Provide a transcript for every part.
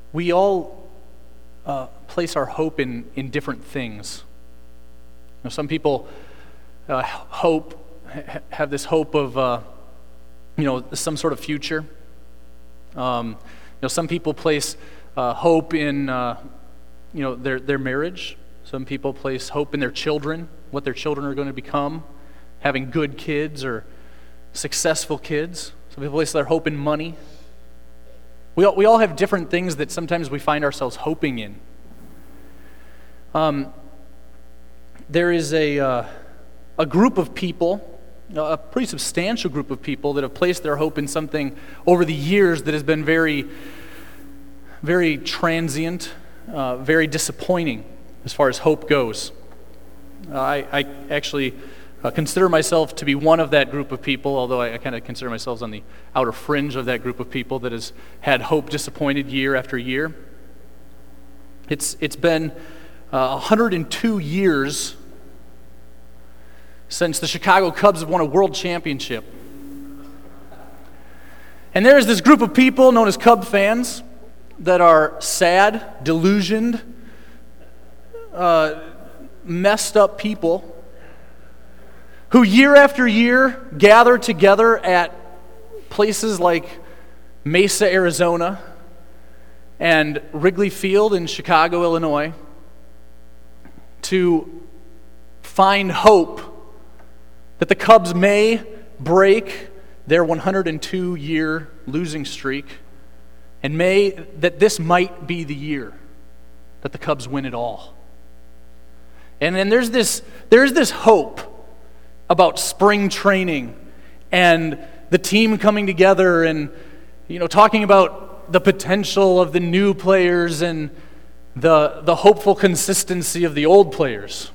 We all place our hope in different things. Some people have this hope of some sort of future. Some people place hope in their marriage. Some people place hope in their children, what their children are going to become, having good kids or successful kids. Some people place their hope in money. We all have different things that sometimes we find ourselves hoping in. There is a group of people, a pretty substantial group of people that have placed their hope in something over the years that has been very, very transient, very disappointing as far as hope goes. I actually consider myself to be one of that group of people, although I kind of consider myself on the outer fringe of that group of people that has had hope disappointed year after year. It's been 102 years since the Chicago Cubs have won a world championship. And there is this group of people known as Cub fans that are sad, delusioned, messed up people who year after year gather together at places like Mesa, Arizona, and Wrigley Field in Chicago, Illinois, to find hope that the Cubs may break their 102-year losing streak, and that this might be the year that the Cubs win it all. And then there's this hope about spring training and the team coming together and talking about the potential of the new players and the hopeful consistency of the old players.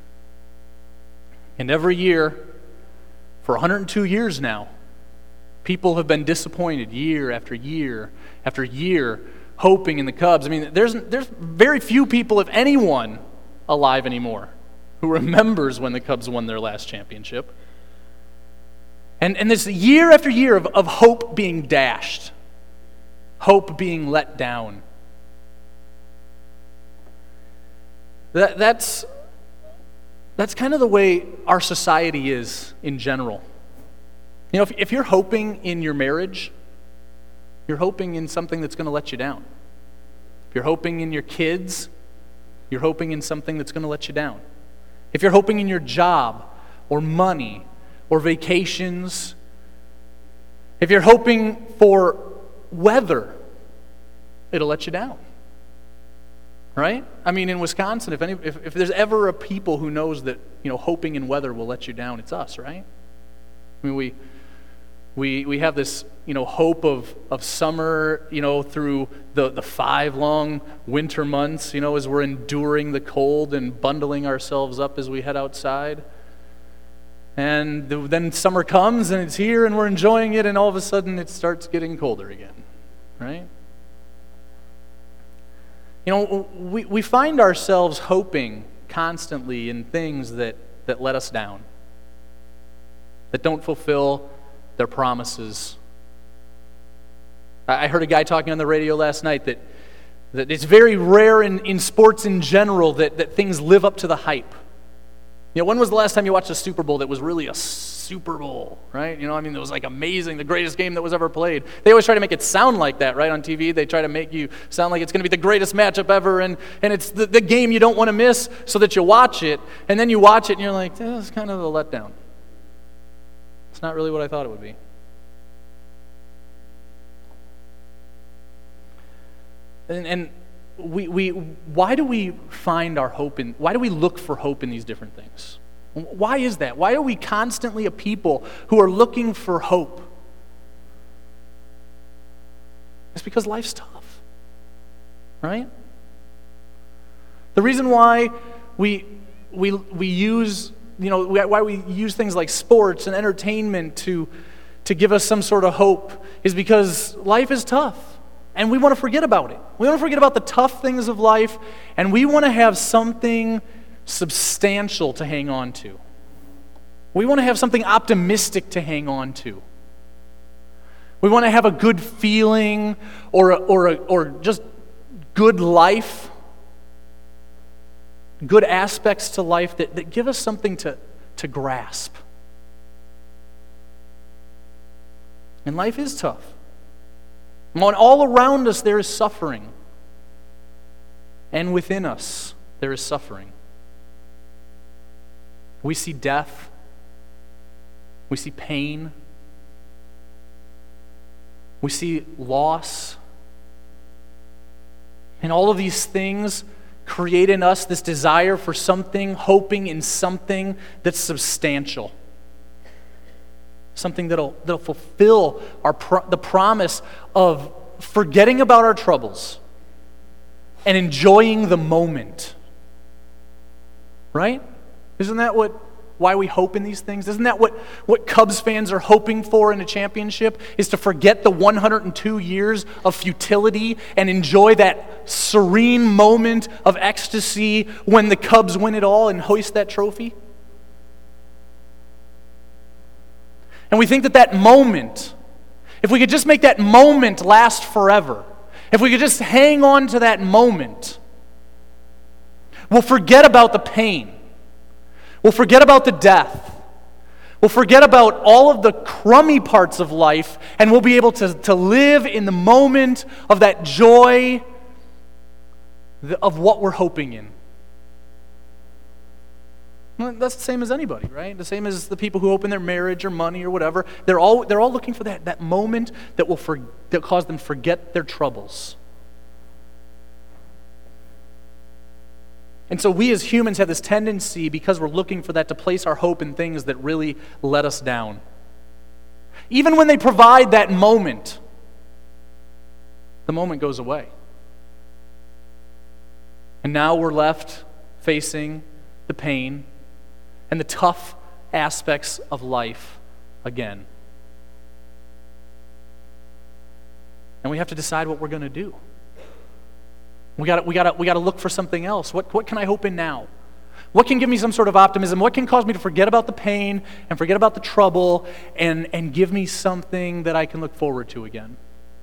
And every year, for 102 years now, people have been disappointed year after year after year, hoping in the Cubs. I mean, there's very few people, if anyone, alive anymore who remembers when the Cubs won their last championship. And this year after year of hope being dashed, hope being let down. That's kind of the way our society is in general. If you're hoping in your marriage, you're hoping in something that's going to let you down. If you're hoping in your kids, you're hoping in something that's going to let you down. If you're hoping in your job or money or vacations, if you're hoping for weather, it'll let you down. Right? I mean, in Wisconsin, if there's ever a people who knows that hoping in weather will let you down, it's us, right? I mean, we have this hope of summer through the 5 long winter months as we're enduring the cold and bundling ourselves up as we head outside. And then summer comes and it's here and we're enjoying it, and all of a sudden it starts getting colder again, right? We find ourselves hoping constantly in things that let us down, that don't fulfill their promises. I heard a guy talking on the radio last night that it's very rare in sports in general that things live up to the hype. When was the last time you watched a Super Bowl that was really a Super Bowl, right? It was like amazing, the greatest game that was ever played. They always try to make it sound like that, right? On TV, they try to make you sound like it's going to be the greatest matchup ever, and it's the game you don't want to miss so that you watch it, and then you watch it and you're like, this is kind of a letdown. It's not really what I thought it would be. And why do we find our hope why do we look for hope in these different things? Why is that? Why are we constantly a people who are looking for hope? It's because life's tough, right? The reason why we use why we use things like sports and entertainment to give us some sort of hope is because life is tough. And we want to forget about it. We want to forget about the tough things of life, and we want to have something substantial to hang on to. We want to have something optimistic to hang on to. We want to have a good feeling or just good life, good aspects to life that give us something to grasp. And life is tough. And all around us there is suffering. And within us there is suffering. We see death. We see pain. We see loss. And all of these things create in us this desire for something, hoping in something that's substantial. Something that'll fulfill the promise of forgetting about our troubles and enjoying the moment. Right? Isn't that why we hope in these things? Isn't that what Cubs fans are hoping for in a championship? Is to forget the 102 years of futility and enjoy that serene moment of ecstasy when the Cubs win it all and hoist that trophy? And we think that moment, if we could just make that moment last forever, if we could just hang on to that moment, we'll forget about the pain. We'll forget about the death. We'll forget about all of the crummy parts of life, and we'll be able to live in the moment of that joy of what we're hoping in. Well, that's the same as anybody, right? The same as the people who hope in their marriage or money or whatever. They're all looking for that moment that will cause them to forget their troubles. And so we as humans have this tendency, because we're looking for that, to place our hope in things that really let us down. Even when they provide that moment, the moment goes away. And now we're left facing the pain and the tough aspects of life again. And we have to decide what we're going to do. We got to look for something else. What can I hope in now? What can give me some sort of optimism? What can cause me to forget about the pain and forget about the trouble and give me something that I can look forward to again?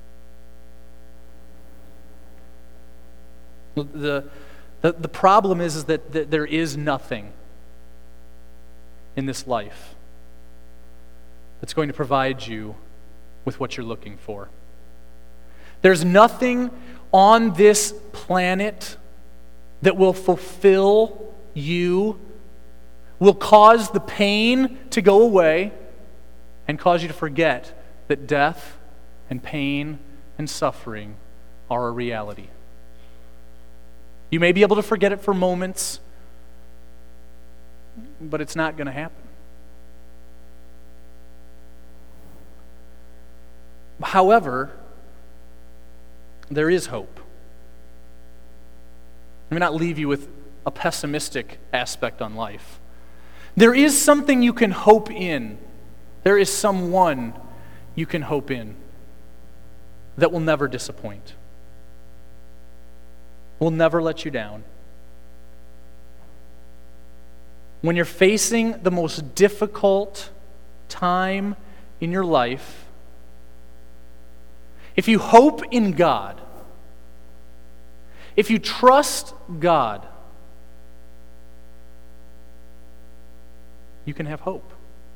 The problem is that there is nothing in this life that's going to provide you with what you're looking for. There's nothing on this planet that will fulfill you, will cause the pain to go away, and cause you to forget that death and pain and suffering are a reality. You may be able to forget it for moments, but it's not going to happen. However, there is hope. Let me not leave you with a pessimistic aspect on life. There is something you can hope in. There is someone you can hope in that will never disappoint, will never let you down. When you're facing the most difficult time in your life, if you hope in God, if you trust God, you can have hope.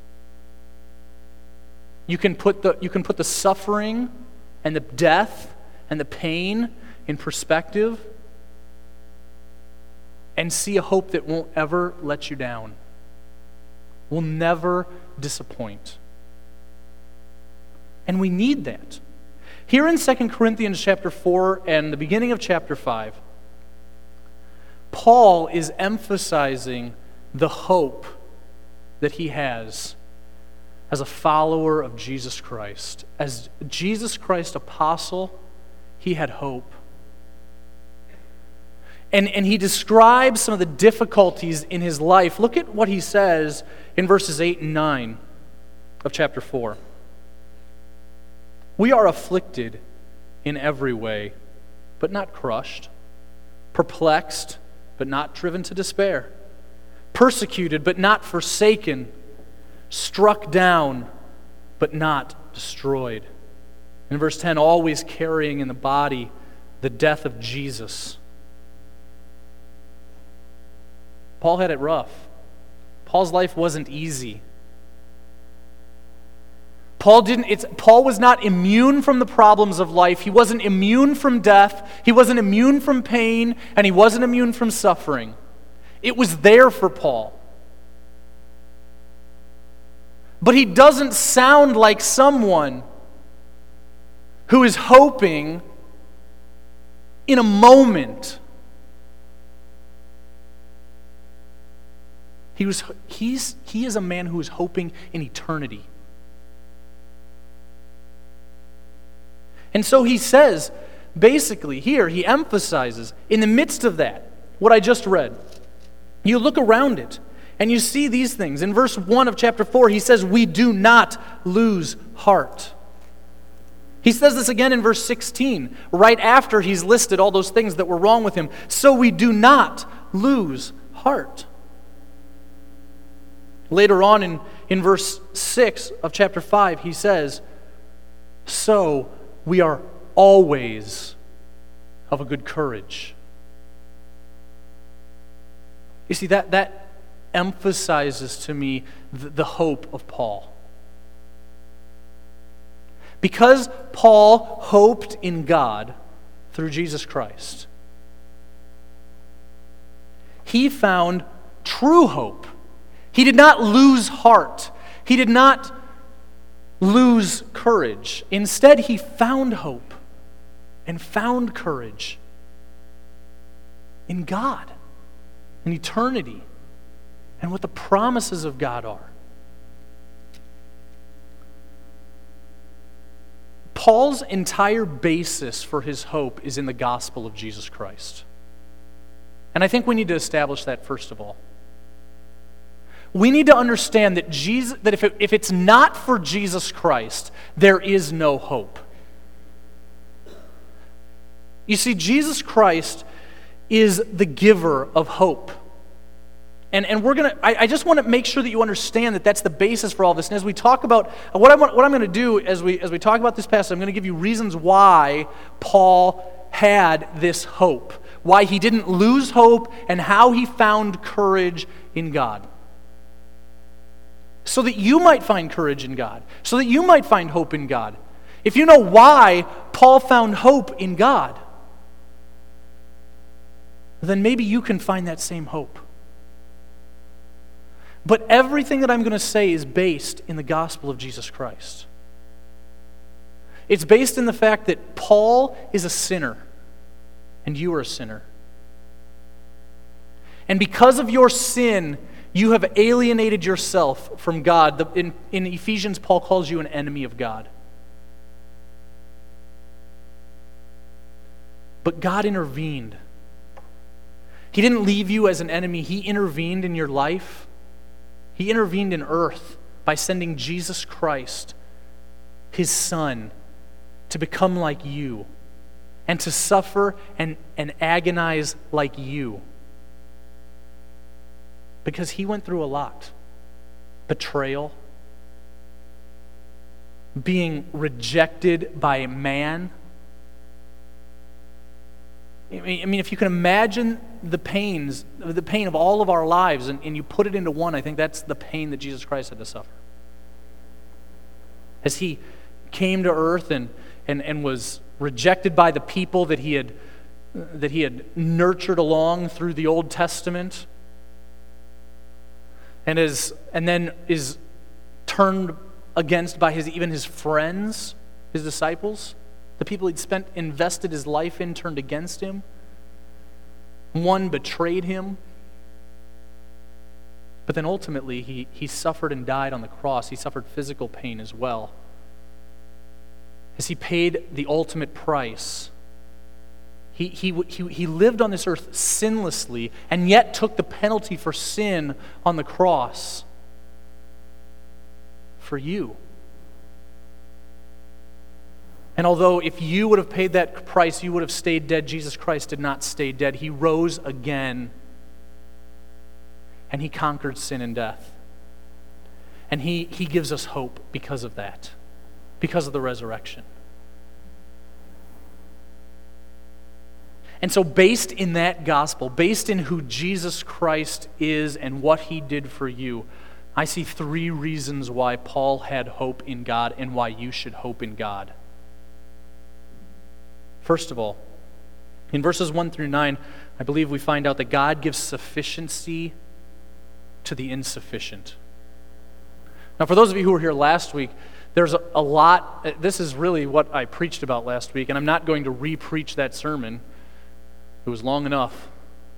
You can put the suffering and the death and the pain in perspective and see a hope that won't ever let you down, will never disappoint. And we need that. Here in 2 Corinthians chapter 4 and the beginning of chapter 5, Paul is emphasizing the hope that he has as a follower of Jesus Christ. As Jesus Christ apostle, he had hope. And he describes some of the difficulties in his life. Look at what he says in verses 8 and 9 of chapter 4. We are afflicted in every way, but not crushed, perplexed, but not driven to despair, persecuted, but not forsaken, struck down, but not destroyed. In verse 10, always carrying in the body the death of Jesus. Paul had it rough. Paul's life wasn't easy. Paul was not immune from the problems of life. He wasn't immune from death. He wasn't immune from pain, and he wasn't immune from suffering. It was there for Paul. But he doesn't sound like someone who is hoping in a moment. He is a man who is hoping in eternity. And so he says, basically here, he emphasizes, in the midst of that, what I just read, you look around it, and you see these things. In verse 1 of chapter 4, he says, we do not lose heart. He says this again in verse 16, right after he's listed all those things that were wrong with him. So we do not lose heart. Later on in verse 6 of chapter 5, he says, so we are always of a good courage. You see, that emphasizes to me the hope of Paul. Because Paul hoped in God through Jesus Christ, he found true hope. He did not lose heart. He did not lose courage. Instead, he found hope and found courage in God, in eternity, and what the promises of God are. Paul's entire basis for his hope is in the gospel of Jesus Christ. And I think we need to establish that first of all. We need to understand that if it's not for Jesus Christ, there is no hope. You see, Jesus Christ is the giver of hope. And I just want to make sure that you understand that that's the basis for all this. And as we talk about, what I'm going to do as we talk about this passage, I'm going to give you reasons why Paul had this hope, why he didn't lose hope, and how he found courage in God. So that you might find courage in God, so that you might find hope in God. If you know why Paul found hope in God, then maybe you can find that same hope. But everything that I'm going to say is based in the gospel of Jesus Christ. It's based in the fact that Paul is a sinner, and you are a sinner. And because of your sin, you have alienated yourself from God. In Ephesians, Paul calls you an enemy of God. But God intervened. He didn't leave you as an enemy. He intervened in your life. He intervened in earth by sending Jesus Christ, his Son, to become like you and to suffer and agonize like you. Because he went through a lot. Betrayal, being rejected by man. I mean, if you can imagine the pain of all of our lives, and you put it into one, I think that's the pain that Jesus Christ had to suffer. As he came to earth and was rejected by the people that he had nurtured along through the Old Testament, and then is turned against by even his friends, his disciples, the people he'd invested his life in, turned against him. One betrayed him. But then ultimately he suffered and died on the cross. He suffered physical pain as well, as he paid the ultimate price. He lived on this earth sinlessly and yet took the penalty for sin on the cross for you. And although if you would have paid that price, you would have stayed dead, Jesus Christ did not stay dead. He rose again, and he conquered sin and death. And he gives us hope because of that, because of the resurrection. And so based in that gospel, based in who Jesus Christ is and what he did for you, I see 3 reasons why Paul had hope in God and why you should hope in God. First of all, in verses 1 through 9, I believe we find out that God gives sufficiency to the insufficient. Now, for those of you who were here last week, there's a lot. This is really what I preached about last week, and I'm not going to re-preach that sermon. It was long enough.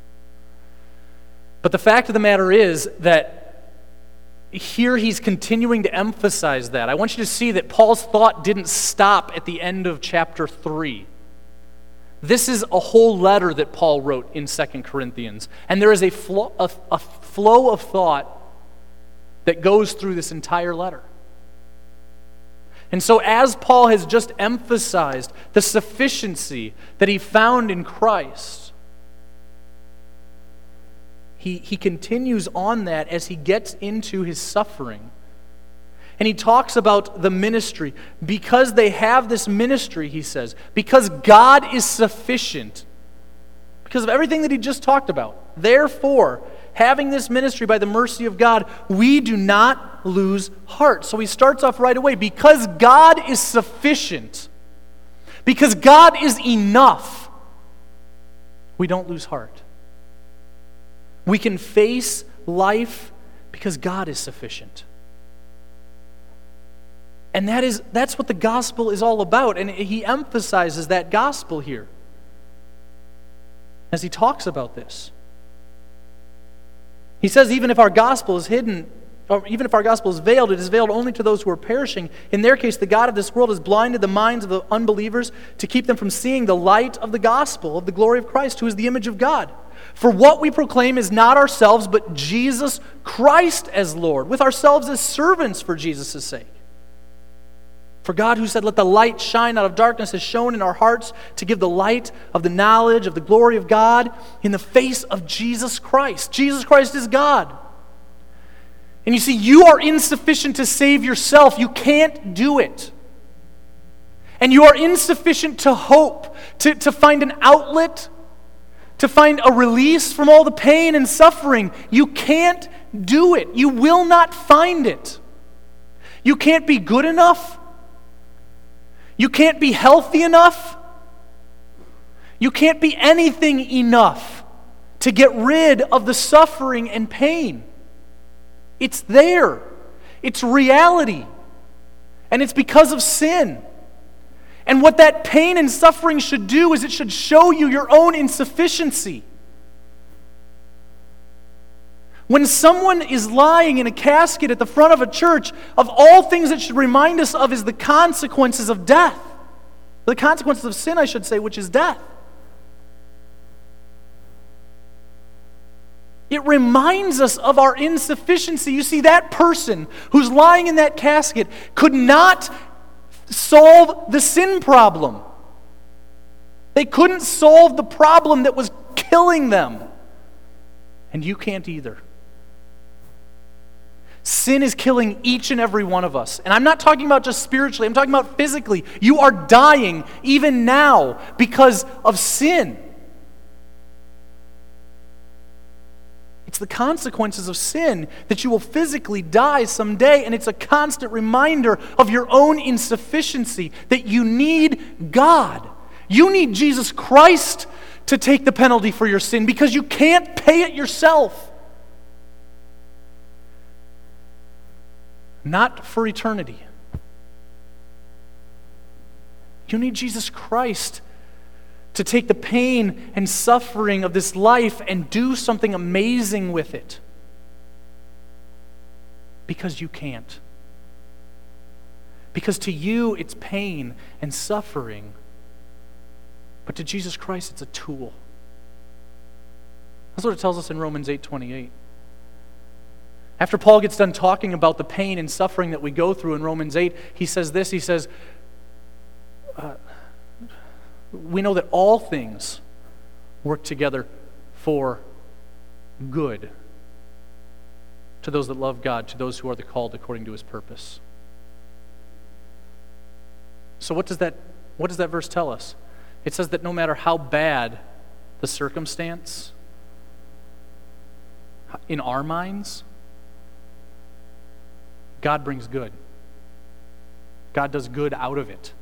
But the fact of the matter is that here he's continuing to emphasize that. I want you to see that Paul's thought didn't stop at the end of chapter 3. This is a whole letter that Paul wrote in 2 Corinthians. And there is a flow of thought that goes through this entire letter. And so as Paul has just emphasized the sufficiency that he found in Christ, he continues on that as he gets into his suffering. And he talks about the ministry. Because they have this ministry, he says, because God is sufficient, because of everything that he just talked about, therefore, having this ministry by the mercy of God, we do not lose heart. So he starts off right away. Because God is sufficient, because God is enough, we don't lose heart. We can face life because God is sufficient. And that's what the gospel is all about. And he emphasizes that gospel here as he talks about this. He says, even if our gospel is hidden, or even if our gospel is veiled, it is veiled only to those who are perishing. In their case, the God of this world has blinded the minds of the unbelievers to keep them from seeing the light of the gospel of the glory of Christ, who is the image of God. For what we proclaim is not ourselves, but Jesus Christ as Lord, with ourselves as servants for Jesus' sake. For God, who said, let the light shine out of darkness, has shone in our hearts to give the light of the knowledge of the glory of God in the face of Jesus Christ. Jesus Christ is God. And you see, you are insufficient to save yourself. You can't do it. And you are insufficient to hope, to find an outlet, to find a release from all the pain and suffering. You can't do it. You will not find it. You can't be good enough. You can't be healthy enough. You can't be anything enough to get rid of the suffering and pain. It's there. It's reality. And it's because of sin. And what that pain and suffering should do is it should show you your own insufficiency. When someone is lying in a casket at the front of a church, of all things it should remind us of is the consequences of death. The consequences of sin, I should say, which is death. It reminds us of our insufficiency. You see, that person who's lying in that casket could not solve the sin problem. They couldn't solve the problem that was killing them. And you can't either. Sin is killing each and every one of us. And I'm not talking about just spiritually, I'm talking about physically. You are dying even now because of sin. It's the consequences of sin that you will physically die someday, and it's a constant reminder of your own insufficiency, that you need God. You need Jesus Christ to take the penalty for your sin because you can't pay it yourself. Not for eternity. You need Jesus Christ to take the pain and suffering of this life and do something amazing with it. Because you can't. Because to you it's pain and suffering, but to Jesus Christ it's a tool. That's what it tells us in Romans 8:28. After Paul gets done talking about the pain and suffering that we go through in Romans 8, he says this, he says, we know that all things work together for good to those that love God, to those who are the called according to his purpose. So what does that verse tell us? It says that no matter how bad the circumstance, in our minds, God brings good. God does good out of it.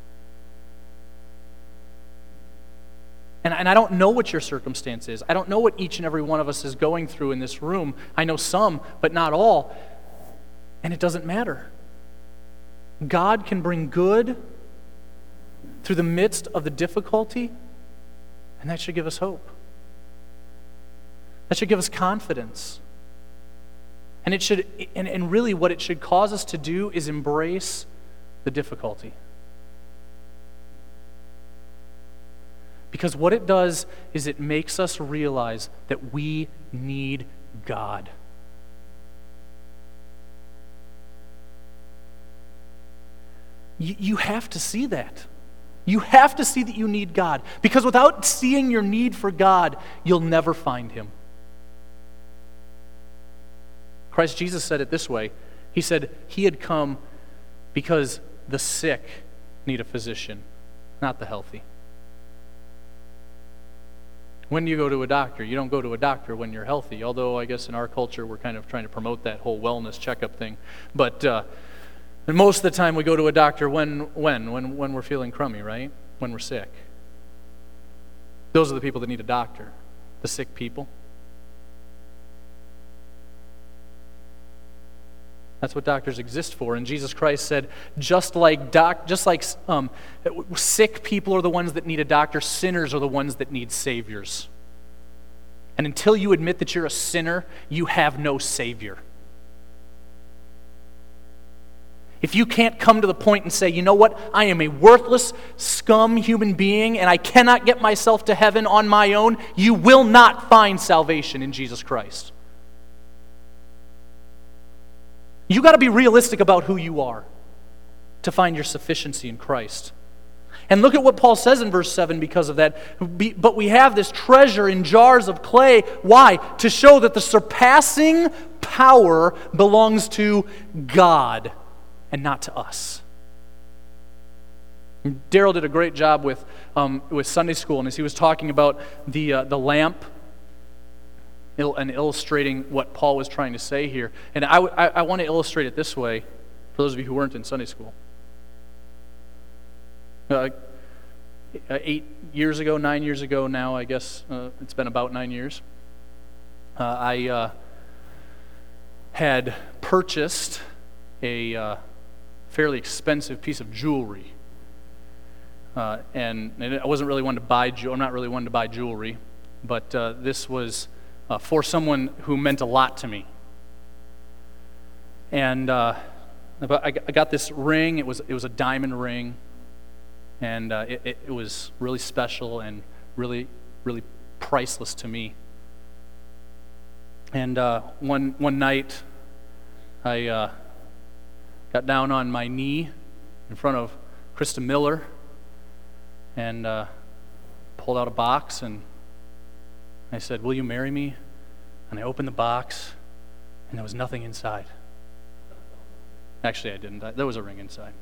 And I don't know what your circumstance is. I don't know what each and every one of us is going through in this room. I know some, but not all. And it doesn't matter. God can bring good through the midst of the difficulty, and that should give us hope. That should give us confidence. And it should, and really what it should cause us to do is embrace the difficulty. Because what it does is it makes us realize that we need God. You have to see that. You have to see that you need God. Because without seeing your need for God, you'll never find Him. Christ Jesus said it this way. He said He had come because the sick need a physician, not the healthy. When do you go to a doctor? You don't go to a doctor when you're healthy, although I guess in our culture we're kind of trying to promote that whole wellness checkup thing. But and most of the time we go to a doctor when we're feeling crummy, right? When we're sick. Those are the people that need a doctor, the sick people. That's what doctors exist for. And Jesus Christ said, just like sick people are the ones that need a doctor, sinners are the ones that need saviors. And until you admit that you're a sinner, you have no savior. If you can't come to the point and say, you know what, I am a worthless, scum human being, and I cannot get myself to heaven on my own, you will not find salvation in Jesus Christ. You got to be realistic about who you are to find your sufficiency in Christ. And look at what Paul says in verse 7 because of that. But we have this treasure in jars of clay. Why? To show that the surpassing power belongs to God and not to us. Daryl did a great job with Sunday school, and as he was talking about the lamp, and illustrating what Paul was trying to say here. And I want to illustrate it this way, for those of you who weren't in Sunday school. 9 years ago now, I guess, it's been about 9 years, I had purchased a fairly expensive piece of jewelry. And I wasn't really one to buy I'm not really one to buy jewelry, but this was for someone who meant a lot to me. And I got this ring. It was a diamond ring, and it was really special and really, really priceless to me. And one night, I got down on my knee in front of Krista Miller and pulled out a box, and I said, "Will you marry me?" And I opened the box, and there was nothing inside. Actually, I didn't. There was a ring inside.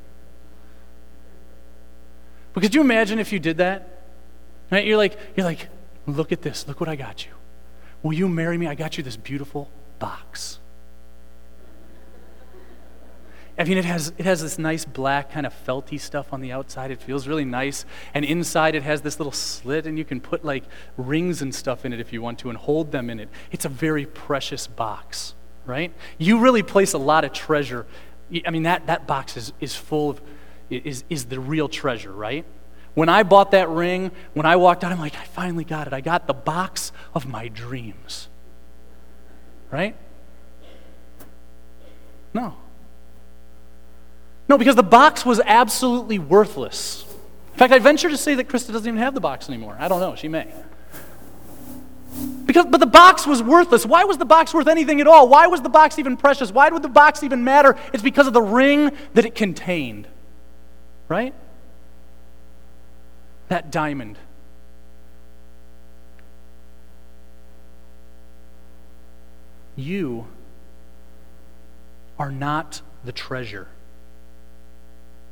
But could you imagine if you did that? Right? You're like, look at this. Look what I got you. Will you marry me? I got you this beautiful box. I mean, it has this nice black kind of felty stuff on the outside. It feels really nice. And inside it has this little slit, and you can put like rings and stuff in it if you want to and hold them in it. It's a very precious box, right? You really place a lot of treasure. I mean, that box is full of, is the real treasure, right? When I bought that ring, when I walked out, I'm like, I finally got it. I got the box of my dreams, right? No, because the box was absolutely worthless. In fact, I venture to say that Krista doesn't even have the box anymore. I don't know, she may. But the box was worthless. Why was the box worth anything at all? Why was the box even precious? Why would the box even matter? It's because of the ring that it contained, right? That diamond. You are not the treasure.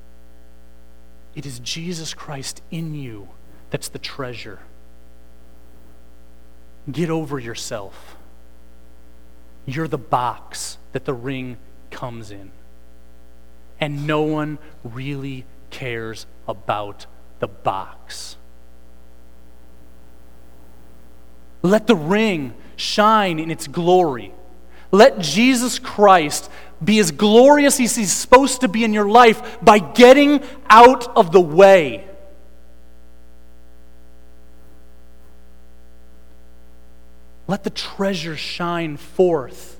It is Jesus Christ in you that's the treasure. get over yourself. You're the box that the ring comes in. And no one really cares about the box. Let the ring shine in its glory. Let Jesus Christ be as glorious as he's supposed to be in your life by getting out of the way. Let the treasure shine forth.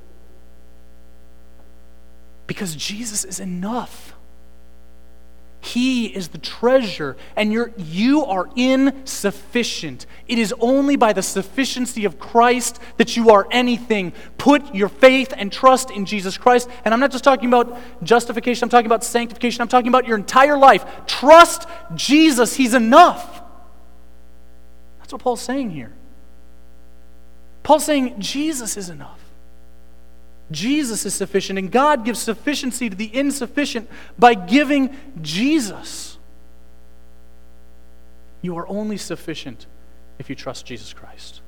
Because Jesus is enough. He is the treasure, and you are insufficient. It is only by the sufficiency of Christ that you are anything. Put your faith and trust in Jesus Christ. And I'm not just talking about justification, I'm talking about sanctification, I'm talking about your entire life. Trust Jesus, he's enough. That's what Paul's saying here. Paul's saying Jesus is enough. Jesus is sufficient, and God gives sufficiency to the insufficient by giving Jesus. You are only sufficient if you trust Jesus Christ.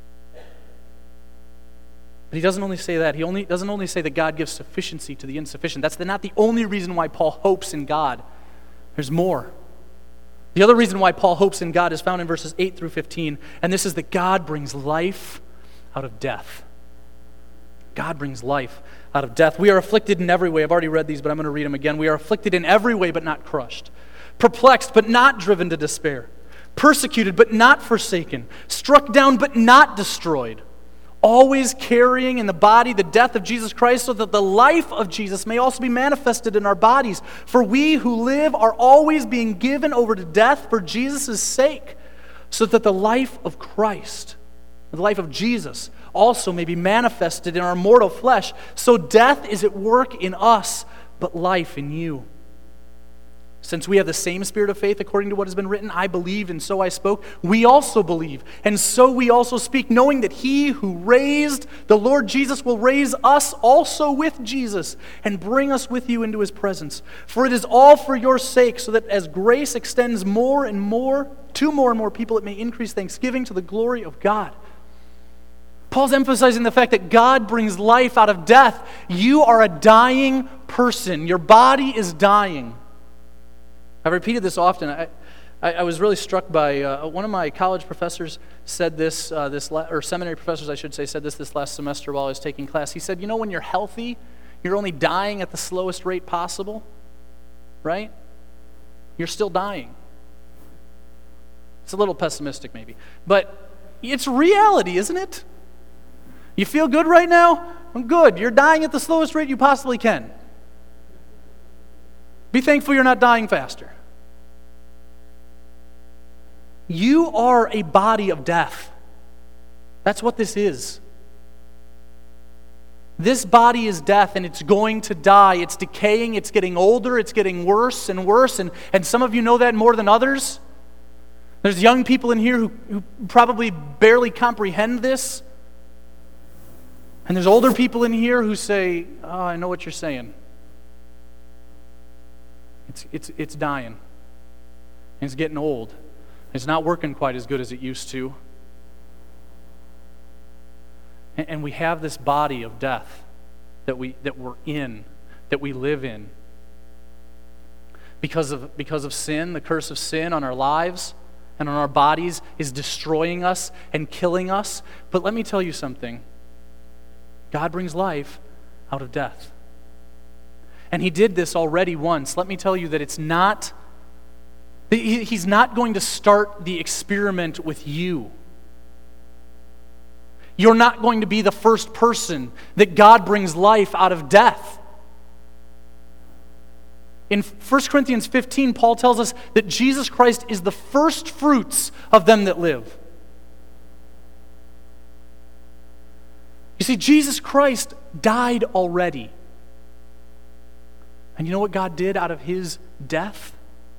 But he doesn't only say that. He doesn't only say that God gives sufficiency to the insufficient. That's not the only reason why Paul hopes in God. There's more. The other reason why Paul hopes in God is found in verses 8 through 15, and this is that God brings life out of death. God brings life out of death. We are afflicted in every way. I've already read these, but I'm going to read them again. We are afflicted in every way, but not crushed. Perplexed, but not driven to despair. Persecuted, but not forsaken. Struck down, but not destroyed. Always carrying in the body the death of Jesus Christ, so that the life of Jesus may also be manifested in our bodies. For we who live are always being given over to death for Jesus' sake, so that the life of Christ, the life of Jesus, also may be manifested in our mortal flesh. So death is at work in us, but life in you. Since we have the same spirit of faith according to what has been written, I believed and so I spoke, we also believe, and so we also speak, knowing that he who raised the Lord Jesus will raise us also with Jesus and bring us with you into his presence. For it is all for your sake, so that as grace extends more and more to more and more people, it may increase thanksgiving to the glory of God. Paul's emphasizing the fact that God brings life out of death. You are a dying person. Your body is dying. I've repeated this often. I was really struck by one of my college professors said this, or seminary professors, I should say, said this last semester while I was taking class. He said, you know, when you're healthy, you're only dying at the slowest rate possible, right? You're still dying. It's a little pessimistic maybe, but it's reality, isn't it? You feel good right now? I'm good. You're dying at the slowest rate you possibly can. Be thankful you're not dying faster. You are a body of death. That's what this is. This body is death, and it's going to die. It's decaying, it's getting older, it's getting worse and worse, and some of you know that more than others. There's young people in here who probably barely comprehend this. And there's older people in here who say, oh, I know what you're saying. It's dying. It's getting old. It's not working quite as good as it used to. And we have this body of death that we're in, that we live in. Because of sin, the curse of sin on our lives and on our bodies is destroying us and killing us. But let me tell you something. God brings life out of death. And he did this already once. Let me tell you that he's not going to start the experiment with you. You're not going to be the first person that God brings life out of death. In 1 Corinthians 15, Paul tells us that Jesus Christ is the first fruits of them that live. You see, Jesus Christ died already. And you know what God did out of his death?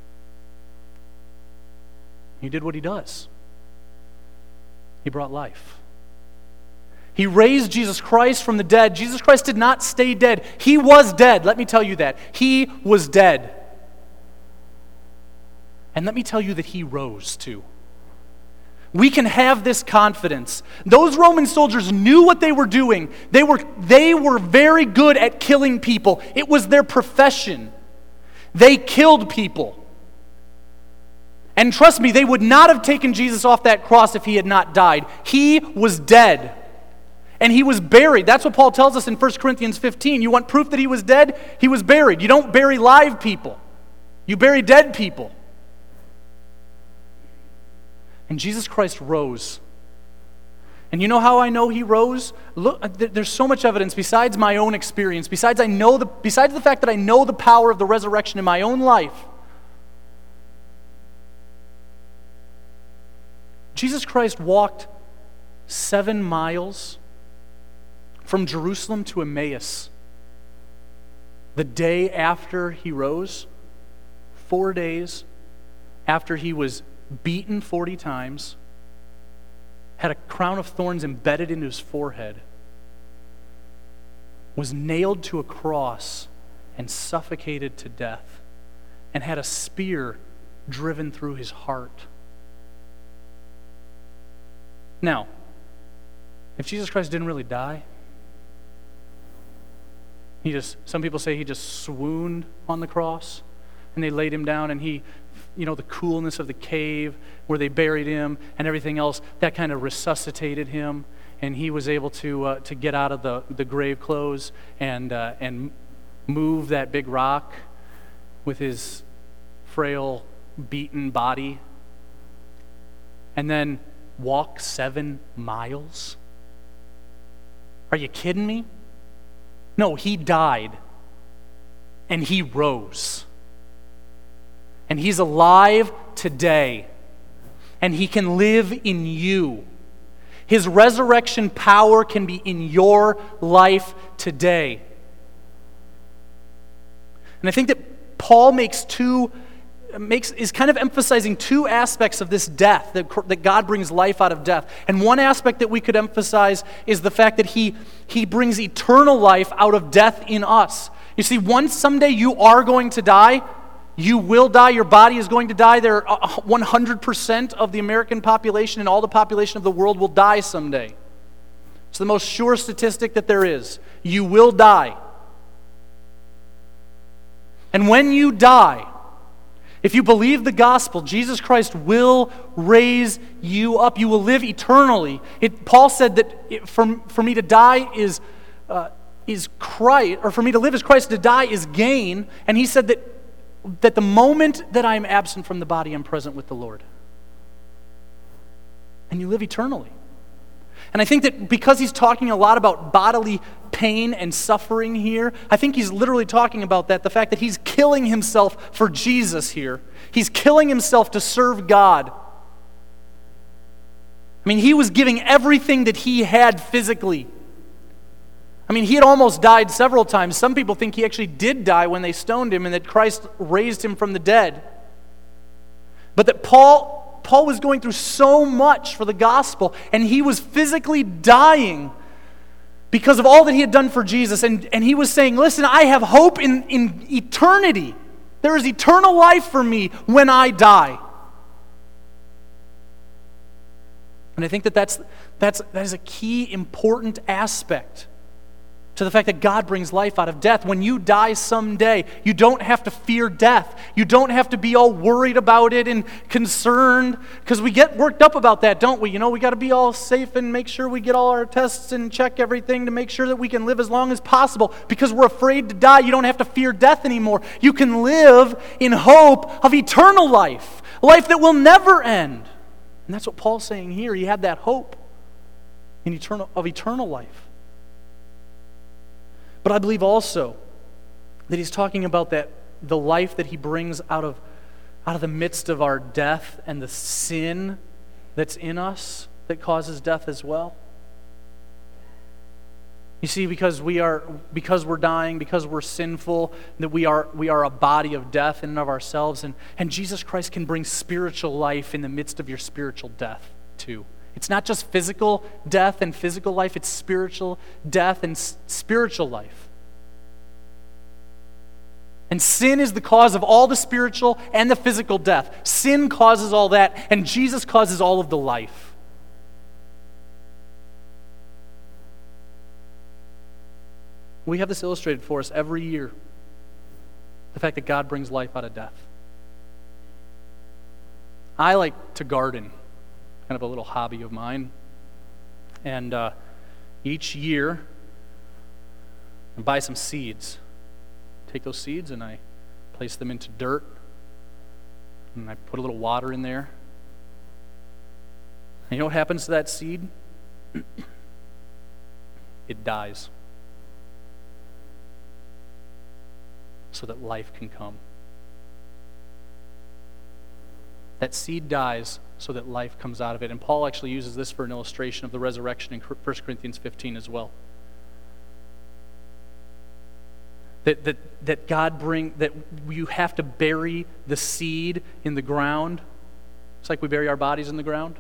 He did what he does. He brought life. He raised Jesus Christ from the dead. Jesus Christ did not stay dead. He was dead. Let me tell you that. He was dead. And let me tell you that he rose too. We can have this confidence. Those Roman soldiers knew what they were doing. They were very good at killing people. It was their profession. They killed people. And trust me, they would not have taken Jesus off that cross if he had not died. He was dead. And he was buried. That's what Paul tells us in 1 Corinthians 15. You want proof that he was dead? He was buried. You don't bury live people. You bury dead people. And Jesus Christ rose. And you know how I know he rose? Look, there's so much evidence besides my own experience, besides the fact that I know the power of the resurrection in my own life. Jesus Christ walked 7 miles from Jerusalem to Emmaus the day after he rose, 4 days after he was beaten 40 times, had a crown of thorns embedded into his forehead, was nailed to a cross and suffocated to death, and had a spear driven through his heart. Now, if Jesus Christ didn't really die, some people say he just swooned on the cross, and they laid him down, and he, the coolness of the cave where they buried him and everything else, that kind of resuscitated him, and he was able to get out of the grave clothes and move that big rock with his frail, beaten body, and then walk 7 miles? Are you kidding me? No, he died, and he rose. And he's alive today, and he can live in you. His resurrection power can be in your life today. And I think that Paul is kind of emphasizing 2 aspects of this death, that God brings life out of death. And one aspect that we could emphasize is the fact that he brings eternal life out of death in us. You see, someday you are going to die. You will die. Your body is going to die. 100% of the American population and all the population of the world will die someday. It's the most sure statistic that there is. You will die. And when you die, if you believe the gospel, Jesus Christ will raise you up. You will live eternally. Paul said that for me to die is Christ, or for me to live is Christ, to die is gain. And he said that the moment that I am absent from the body, I'm present with the Lord. And you live eternally. And I think that because he's talking a lot about bodily pain and suffering here, I think he's literally talking about that, the fact that he's killing himself for Jesus here. He's killing himself to serve God. I mean, he was giving everything that he had physically. I mean, he had almost died several times. Some people think he actually did die when they stoned him and that Christ raised him from the dead. But that Paul was going through so much for the gospel, and he was physically dying because of all that he had done for Jesus. And he was saying, listen, I have hope in eternity. There is eternal life for me when I die. And I think that is a key important aspect to the fact that God brings life out of death. When you die someday, you don't have to fear death. You don't have to be all worried about it and concerned, because we get worked up about that, don't we? We got to be all safe and make sure we get all our tests and check everything to make sure that we can live as long as possible, because we're afraid to die. You don't have to fear death anymore. You can live in hope of eternal life, life that will never end. And that's what Paul's saying here. He had that hope of eternal life. But I believe also that he's talking about the life that he brings out of the midst of our death and the sin that's in us that causes death as well. You see, because we're dying, because we're sinful, that we are a body of death in and of ourselves, and Jesus Christ can bring spiritual life in the midst of your spiritual death too. It's not just physical death and physical life, it's spiritual death and spiritual life. And sin is the cause of all the spiritual and the physical death. Sin causes all that, and Jesus causes all of the life. We have this illustrated for us every year. The fact that God brings life out of death. I like to garden, kind of a little hobby of mine. And each year, I buy some seeds. Take those seeds and I place them into dirt. And I put a little water in there. And you know what happens to that seed? It dies. So that life can come. That seed dies so that life comes out of it. And Paul actually uses this for an illustration of the resurrection in 1 Corinthians 15 as well. That God that you have to bury the seed in the ground. It's like we bury our bodies in the ground.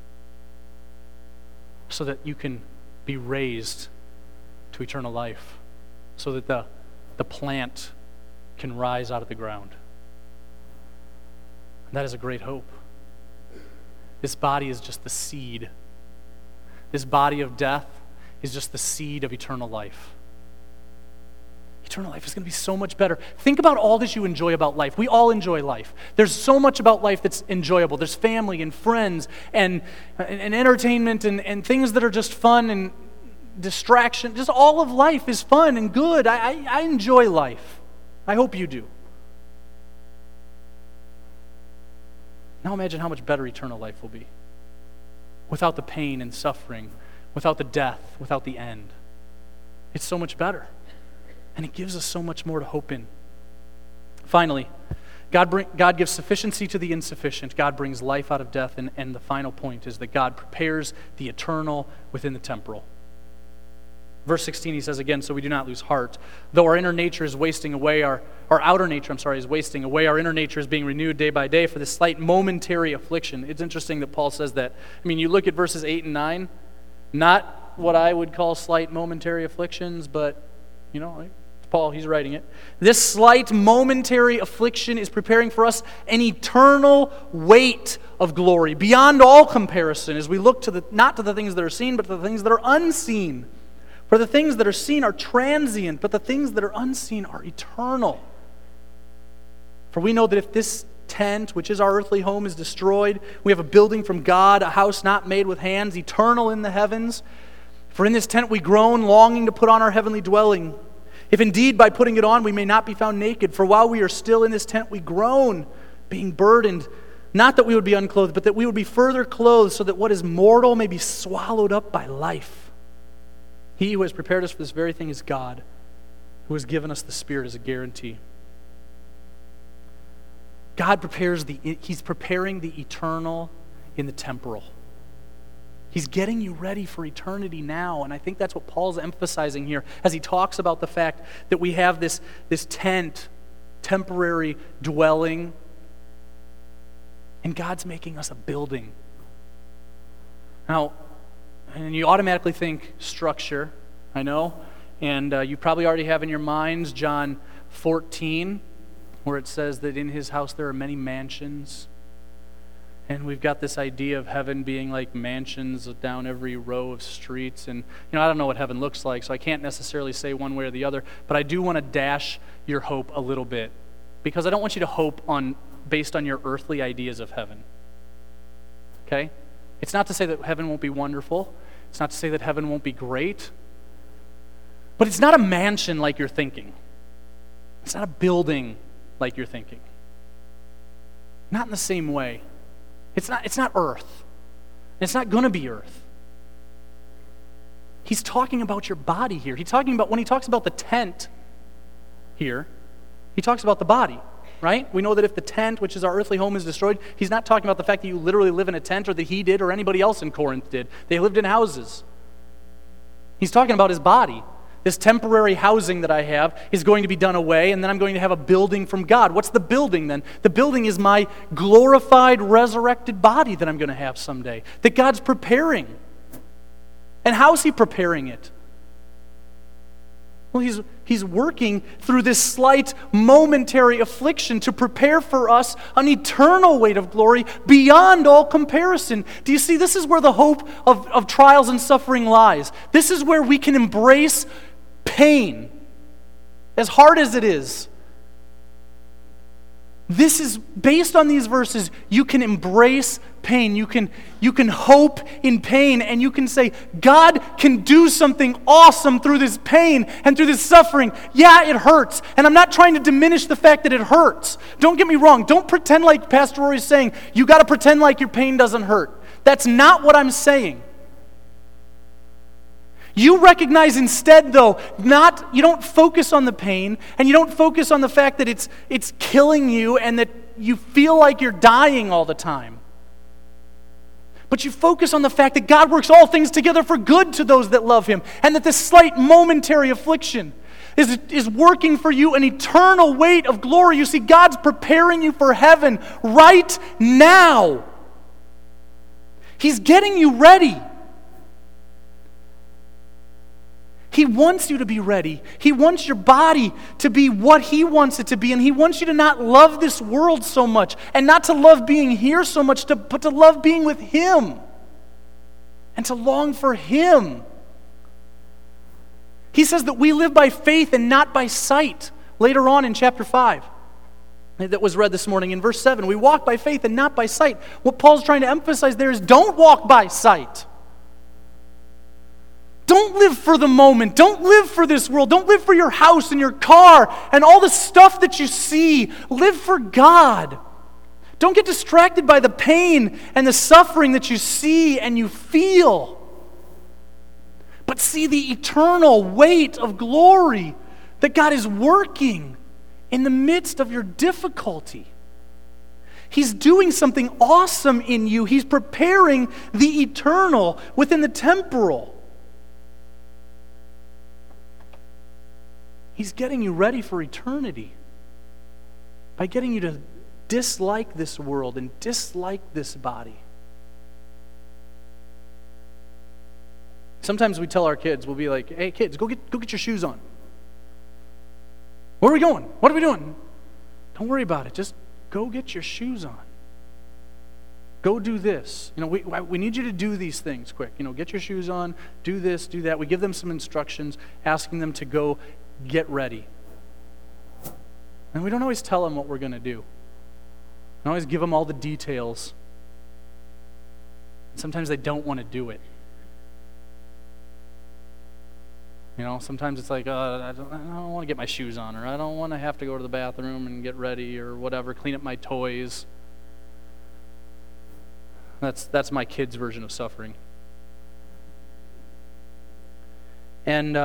So that you can be raised to eternal life. So that the plant can rise out of the ground. And that is a great hope. This body is just the seed. This body of death is just the seed of eternal life. Eternal life is going to be so much better. Think about all that you enjoy about life. We all enjoy life. There's so much about life that's enjoyable. There's family and friends and entertainment and things that are just fun and distraction. Just all of life is fun and good. I enjoy life. I hope you do. Now imagine how much better eternal life will be. Without the pain and suffering, without the death, without the end. It's so much better. And it gives us so much more to hope in. Finally, God gives sufficiency to the insufficient. God brings life out of death. And the final point is that God prepares the eternal within the temporal. Verse 16, he says again, so we do not lose heart. Though our inner nature is wasting away, our outer nature, is wasting away, our inner nature is being renewed day by day for this slight momentary affliction. It's interesting that Paul says that. I mean, you look at verses 8 and 9, not what I would call slight momentary afflictions, but, Paul, he's writing it. This slight momentary affliction is preparing for us an eternal weight of glory beyond all comparison as we look to not to the things that are seen, but to the things that are unseen. For the things that are seen are transient, but the things that are unseen are eternal. For we know that if this tent, which is our earthly home, is destroyed, we have a building from God, a house not made with hands, eternal in the heavens. For in this tent we groan, longing to put on our heavenly dwelling. If indeed by putting it on we may not be found naked, for while we are still in this tent we groan, being burdened, not that we would be unclothed, but that we would be further clothed, so that what is mortal may be swallowed up by life. He who has prepared us for this very thing is God, who has given us the Spirit as a guarantee. God He's preparing the eternal in the temporal. He's getting you ready for eternity now, and I think that's what Paul's emphasizing here as he talks about the fact that we have this tent, temporary dwelling, and God's making us a building. Now, and you automatically think structure, I know, and you probably already have in your minds John 14, where it says that in his house there are many mansions. And we've got this idea of heaven being like mansions down every row of streets. And, I don't know what heaven looks like, so I can't necessarily say one way or the other. But I do want to dash your hope a little bit, because I don't want you to hope based on your earthly ideas of heaven. Okay? It's not to say that heaven won't be wonderful. It's not to say that heaven won't be great. But it's not a mansion like you're thinking. It's not a building like you're thinking. Not in the same way. It's not earth. And it's not going to be earth. He's talking about your body here. When he talks about the tent here, he talks about the body, right? We know that if the tent, which is our earthly home, is destroyed, he's not talking about the fact that you literally live in a tent or that he did or anybody else in Corinth did. They lived in houses. He's talking about his body. This temporary housing that I have is going to be done away, and then I'm going to have a building from God. What's the building then? The building is my glorified, resurrected body that I'm going to have someday, that God's preparing. And how is he preparing it? Well, he's working through this slight momentary affliction to prepare for us an eternal weight of glory beyond all comparison. Do you see? This is where the hope of trials and suffering lies. This is where we can embrace pain, as hard as it is. This is based on these verses. You can embrace pain. You can hope in pain, and you can say, God can do something awesome through this pain and through this suffering. Yeah, it hurts, and I'm not trying to diminish the fact that it hurts. Don't get me wrong. Don't pretend like Pastor Rory is saying, you got to pretend like your pain doesn't hurt. That's not what I'm saying. You recognize instead, though, you don't focus on the pain, and you don't focus on the fact that it's killing you and that you feel like you're dying all the time. But you focus on the fact that God works all things together for good to those that love Him, and that this slight momentary affliction is working for you an eternal weight of glory. You see, God's preparing you for heaven right now. He's getting you ready. He wants you to be ready. He wants your body to be what He wants it to be. And He wants you to not love this world so much and not to love being here so much, but to love being with Him and to long for Him. He says that we live by faith and not by sight later on in chapter 5. That was read this morning in verse 7. We walk by faith and not by sight. What Paul's trying to emphasize there is don't walk by sight. Don't live for the moment. Don't live for this world. Don't live for your house and your car and all the stuff that you see. Live for God. Don't get distracted by the pain and the suffering that you see and you feel. But see the eternal weight of glory that God is working in the midst of your difficulty. He's doing something awesome in you. He's preparing the eternal within the temporal. He's getting you ready for eternity by getting you to dislike this world and dislike this body. Sometimes we tell our kids, we'll be like, hey kids, go get your shoes on. Where are we going? What are we doing? Don't worry about it. Just go get your shoes on. Go do this. We need you to do these things quick. Get your shoes on, do this, do that. We give them some instructions, asking them to go get ready. And we don't always tell them what we're going to do. We don't always give them all the details. And sometimes they don't want to do it. Sometimes it's like, I don't want to get my shoes on, or I don't want to have to go to the bathroom and get ready, or whatever, clean up my toys. That's my kids' version of suffering. And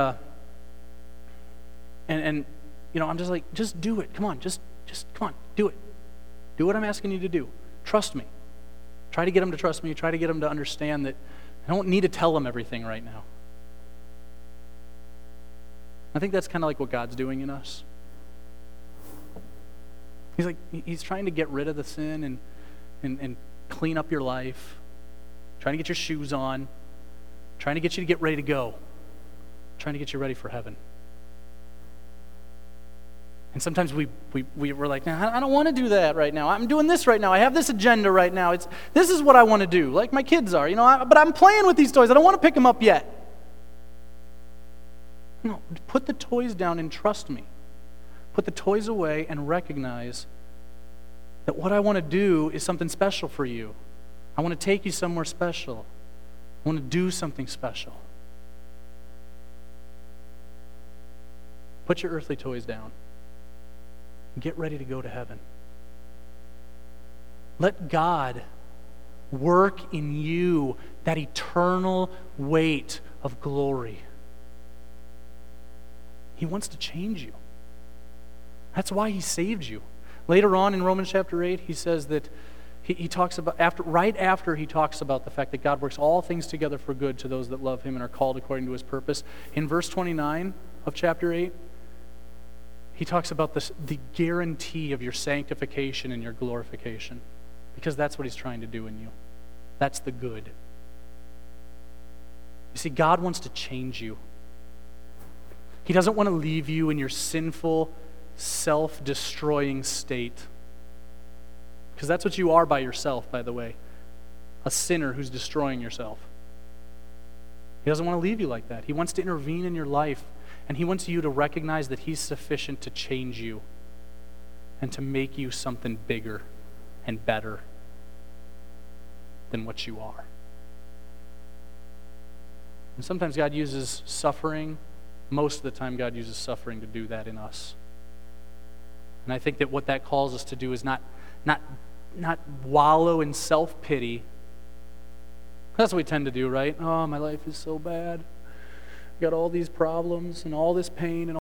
I'm just like, just do it. Come on, just come on, do it. Do what I'm asking you to do. Trust me. Try to get them to trust me. Try to get them to understand that I don't need to tell them everything right now. I think that's kind of like what God's doing in us. He's trying to get rid of the sin and clean up your life, trying to get your shoes on, trying to get you to get ready to go, trying to get you ready for heaven. And sometimes we're like, nah, I don't want to do that right now. I'm doing this right now. I have this agenda right now. This is what I want to do, like my kids are. But I'm playing with these toys. I don't want to pick them up yet. No, put the toys down and trust me. Put the toys away and recognize that what I want to do is something special for you. I want to take you somewhere special. I want to do something special. Put your earthly toys down. Get ready to go to heaven. Let God work in you that eternal weight of glory. He wants to change you. That's why He saved you. Later on in Romans chapter 8, he says that he talks about, right after he talks about the fact that God works all things together for good to those that love Him and are called according to His purpose. In verse 29 of chapter 8, he talks about the guarantee of your sanctification and your glorification, because that's what He's trying to do in you. That's the good. You see, God wants to change you. He doesn't want to leave you in your sinful, self-destroying state. Because that's what you are by yourself, by the way. A sinner who's destroying yourself. He doesn't want to leave you like that. He wants to intervene in your life, and he wants you to recognize that he's sufficient to change you and to make you something bigger and better than what you are. And sometimes God uses suffering. Most of the time, God uses suffering to do that in us. And I think that what that calls us to do is not wallow in self-pity. That's what we tend to do, right? Oh, my life is so bad. I got all these problems and all this pain and